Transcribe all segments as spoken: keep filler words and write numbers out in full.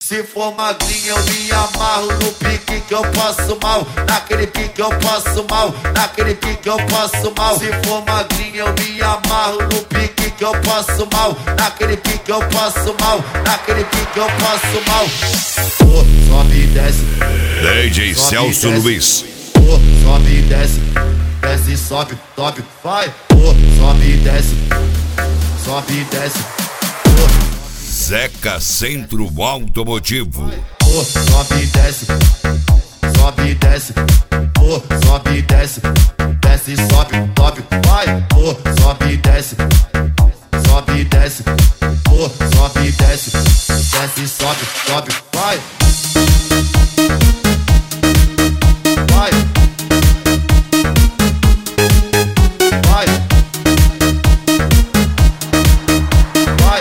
Se for magrinha eu me amarro no pique que eu passo mal. Naquele pique eu passo mal, naquele pique eu passo mal. Se for magrinha eu me amarro no pique que eu passo mal. Naquele pique eu passo mal, naquele pique eu passo mal. Oh, sobe e desce D J Celso Luiz. Oh, sobe e desce, desce e sobe, sobe, vai. Oh, sobe e desce, sobe e desce. Oh, Zeca Centro Automotivo. Oh, sobe e desce, sobe e desce. Oh, sobe e desce, desce e sobe, sobe, vai. Oh, sobe e desce, sobe e desce. Oh, sobe e desce, desce e sobe, sobe, vai. Vai. Vai. Vai.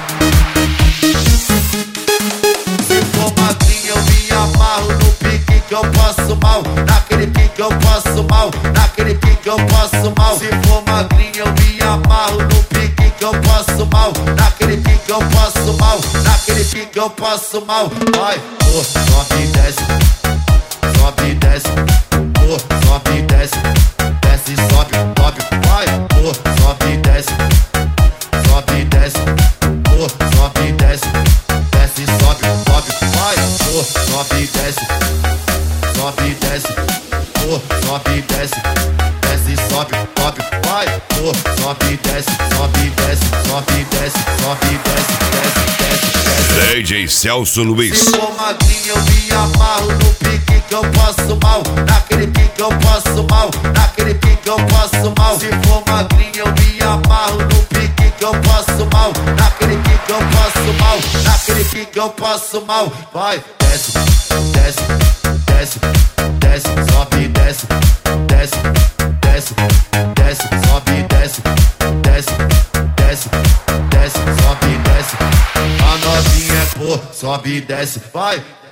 Se for magrinha eu me amarro no pique que eu passo mal. Naquele pique eu passo mal, naquele pique eu passo mal. Se for magrinha eu me amarro no pique que eu passo mal. Naquele pique eu passo mal, naquele pique eu passo mal. Vai, oh, sobe e desce, sobe e desce. Oh, sobe e desce, desce e sobe, sobe, vai. Oh, sobe e desce, sobe e desce. Oh, sobe e desce, desce e sobe, sobe, vai. Oh, sobe e desce, sobe e desce. Oh, sobe e desce, desce e sobe, sobe, vai. Oh, sobe e desce, sobe e desce, sobe e desce, sobe e desce, desce, desce, desce. D J Celso Luiz. Se for magrinha eu me amarro no pique que eu passo mal. Naquele pique eu passo mal, naquele pique eu passo mal. Se for magrinha eu me amarro no pique que eu passo mal. Naquele pique eu passo mal, naquele pique eu passo mal. Vai, desce, desce, desce, desce, sobe e desce, desce, desce, desce, sobe e desce, desce, desce, desce, sobe e desce. A novinha é pô, sobe e desce, vai.